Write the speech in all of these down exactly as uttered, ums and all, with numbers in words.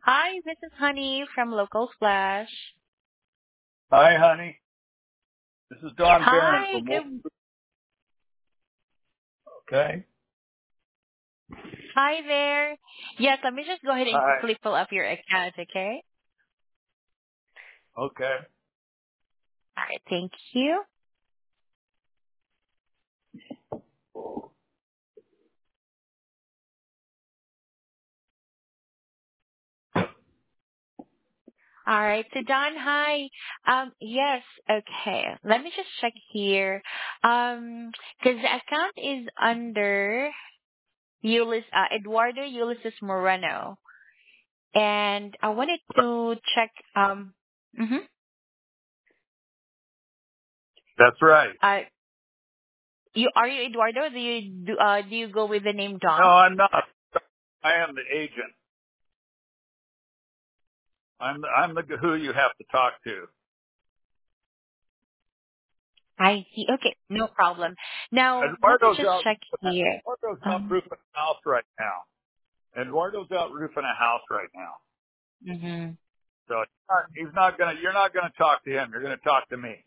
Hi, this is Honey from Local Splash. Hi, honey. This is Don Barron Hi, from Wolf. good. Okay. Hi there. Yes, let me just go ahead and Hi. quickly pull up your account, okay? Okay. All right, thank you. All right, so Don, hi. Um, yes, okay. Let me just check here. Um, because the account is under Ulis, uh, Eduardo Ulysses Moreno, and I wanted to check. Um, mm-hmm. That's right. Uh, you are you Eduardo? Do you do uh do you go with the name No, Don? I'm not. I am the agent. I'm the, I'm the who you have to talk to. I see. Okay, no problem. Now, let me Eduardo's just out. check here. Eduardo's out Um, roofing a house right now. Eduardo's out roofing a house right now. hmm So he's not, he's not gonna. You're not gonna talk to him. You're gonna talk to me.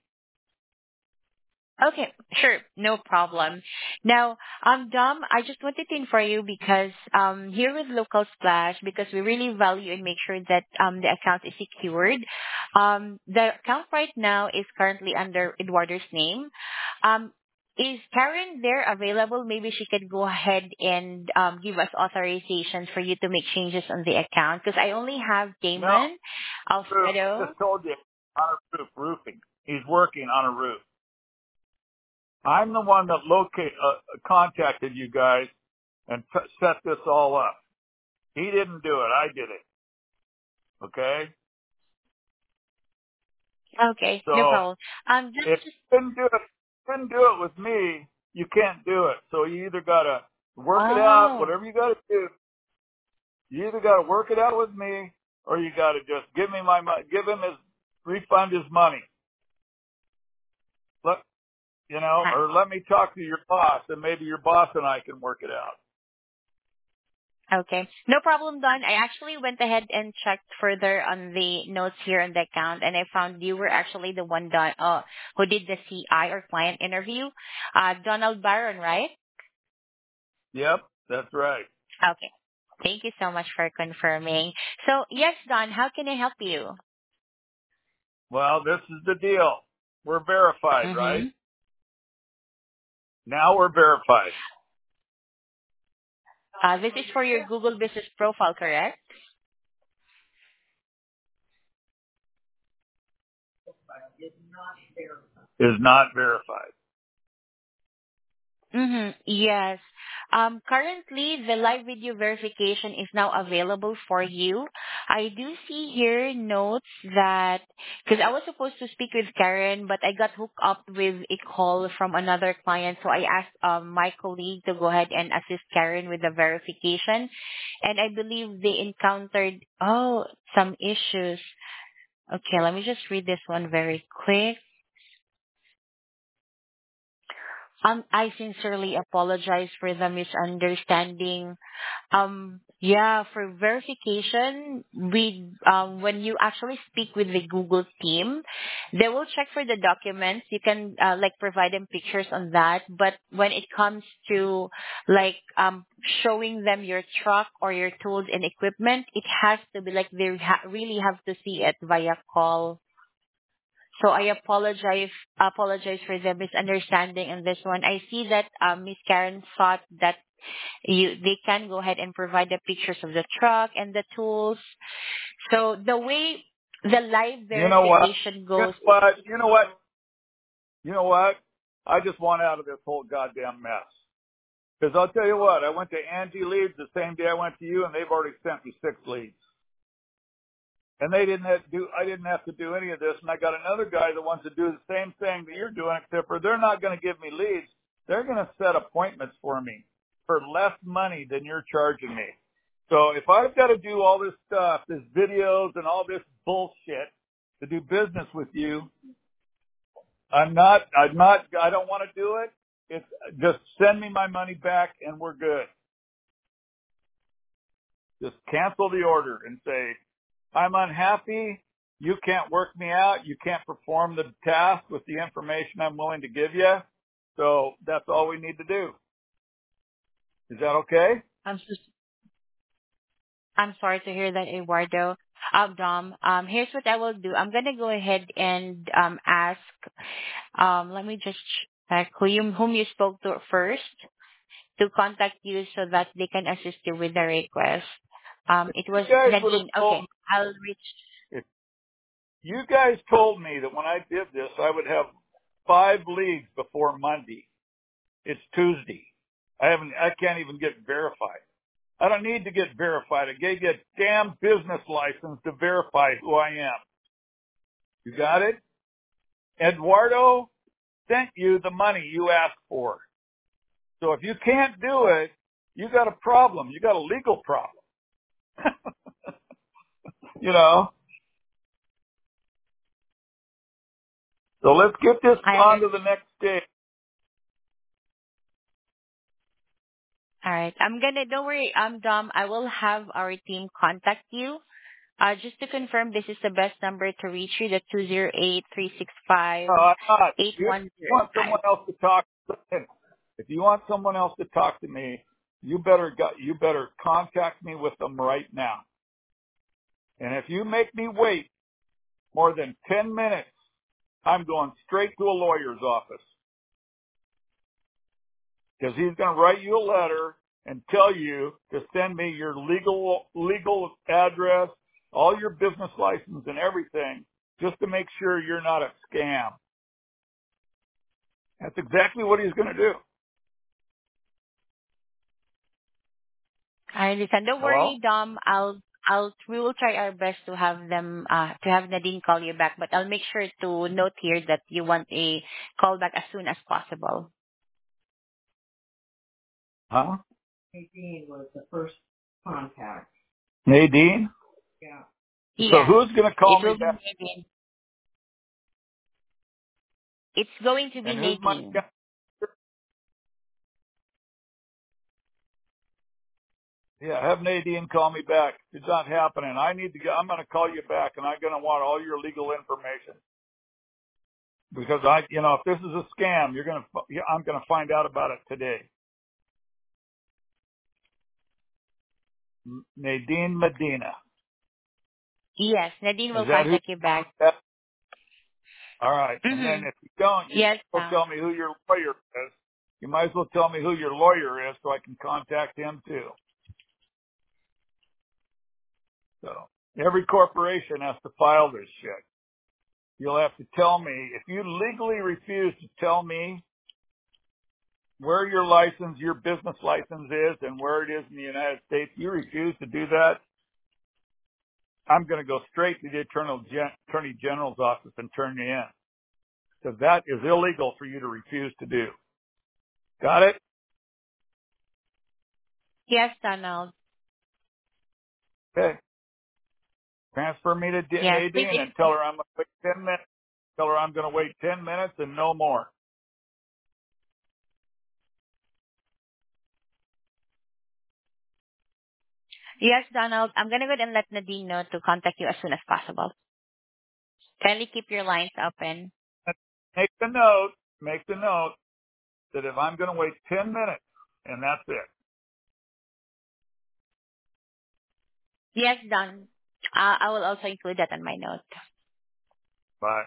Okay, sure, no problem. Now, um, Dom, I just wanted to inform you because um, here with Local Splash, because we really value and make sure that um, the account is secured. Um, the account right now is currently under Eduardo's name. Um, is Karen there available? Maybe she could go ahead and um, give us authorization for you to make changes on the account because I only have No. Damon Roof. I Alfredo. just told you on a roof roofing. He's working on a roof. I'm the one that locate uh, contacted you guys and t- set this all up. He didn't do it. I did it. Okay. Okay, no So problem. Um, if just you couldn't do it, couldn't do it with me, you can't do it. So you either gotta work it out, oh. whatever you gotta do. You either gotta work it out with me, or you gotta just give me my money, give him his refund his money. Let you know, or let me talk to your boss, and maybe your boss and I can work it out. Okay. No problem, Don. I actually went ahead and checked further on the notes here on the account, and I found you were actually the one Don, uh, who did the C I or client interview. Uh, Donald Byron, right? Yep, that's right. Okay. Thank you so much for confirming. So, yes, Don, how can I help you? Well, this is the deal. We're verified, right? Mm-hmm. Now we're verified. Uh, this is for your Google Business profile, correct? Is not verified. Mm-hmm. Yes. Um, currently, the live video verification is now available for you. I do see here notes that, because I was supposed to speak with Karen, but I got hooked up with a call from another client, so I asked um, my colleague to go ahead and assist Karen with the verification. And I believe they encountered, oh, some issues. Okay, let me just read this one very quick. Um, I sincerely apologize for the misunderstanding. Um, yeah, for verification, we um, when you actually speak with the Google team, they will check for the documents. You can uh, like provide them pictures on that. But when it comes to like um, showing them your truck or your tools and equipment, it has to be like they ha- really have to see it via call. So I apologize apologize for the misunderstanding in this one. I see that um, Miss Karen thought that you they can go ahead and provide the pictures of the truck and the tools. So the way the live You know what? verification Guess goes. what? You know what? You know what? I just want out of this whole goddamn mess. Because I'll tell you what, I went to Angie Leads the same day I went to you, and they've already sent me six leads. And they didn't have to do, I didn't have to do any of this. And I got another guy that wants to do the same thing that you're doing, except for they're not going to give me leads. They're going to set appointments for me for less money than you're charging me. So if I've got to do all this stuff, this videos and all this bullshit to do business with you, I'm not, I'm not, I don't want to do it. It's just send me my money back and we're good. Just cancel the order and say, I'm unhappy. You can't work me out. You can't perform the task with the information I'm willing to give you. So that's all we need to do. Is that okay? I'm so, I'm sorry to hear that, Eduardo. Um, Dom, um, here's what I will do. I'm gonna go ahead and um ask. Um, let me just check who you whom you spoke to first to contact you so that they can assist you with the request. Um, it You was guys would have Nadine. told Okay, me, I'll reach. if you guys told me that when I did this, I would have five leads before Monday. It's Tuesday. I haven't, I can't even get verified. I don't need to get verified. I gave you a damn business license to verify who I am. You got it? Eduardo sent you the money you asked for. So if you can't do it, you got a problem. You got a legal problem. You know? So let's get this I on to understand. the next stage. All right. I'm gonna. Don't worry. Um, Dom. I will have our team contact you. Uh, just to confirm, this is the best number to reach you. The two zero eight three six five No, I'm not. eight You one zero want five. someone else to talk to me. If you want someone else to talk to me, you better go, you better contact me with them right now. And if you make me wait more than ten minutes, I'm going straight to a lawyer's office because he's going to write you a letter and tell you to send me your legal, legal address, all your business license and everything just to make sure you're not a scam. That's exactly what he's going to do. I understand. Don't Hello? worry, Dom. I'll I'll we will try our best to have them uh to have Nadine call you back, but I'll make sure to note here that you want a call back as soon as possible. Huh? Nadine? So Yes, who's going to it call me will be back? Nadine. It's going to be And who's my, Nadine. yeah, have Nadine call me back. It's not happening. I need to get, I'm going to call you back and I'm going to want all your legal information because I, you know, if this is a scam, you're going to, yeah, I'm going to find out about it today. M- Nadine Medina. Yes, Nadine Is will that who? contact you back. All right. And then Mm-hmm. if you don't, you Yes, will Dom. tell me who your lawyer is. You might as well tell me who your lawyer is so I can contact him too. So every corporation has to file this shit. You'll have to tell me if you legally refuse to tell me where your license, your business license is and where it is in the United States. You refuse to do that. I'm going to go straight to the Attorney, Gen- Attorney General's office and turn you in because that is illegal for you to refuse to do. Got it? Yes, Donald. Okay. Transfer me to D- Yes, please. Nadine and tell In- her I'm going to wait ten minutes. Tell her I'm going to wait ten minutes and no more. yes, Donald. I'm gonna go ahead and let Nadine know to contact you as soon as possible. Kindly keep your lines open. Make the note, make the note that if I'm going to wait ten minutes and that's it. Yes, Don. Uh, I will also include that on my note. Bye.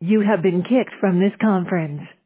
You have been kicked from this conference.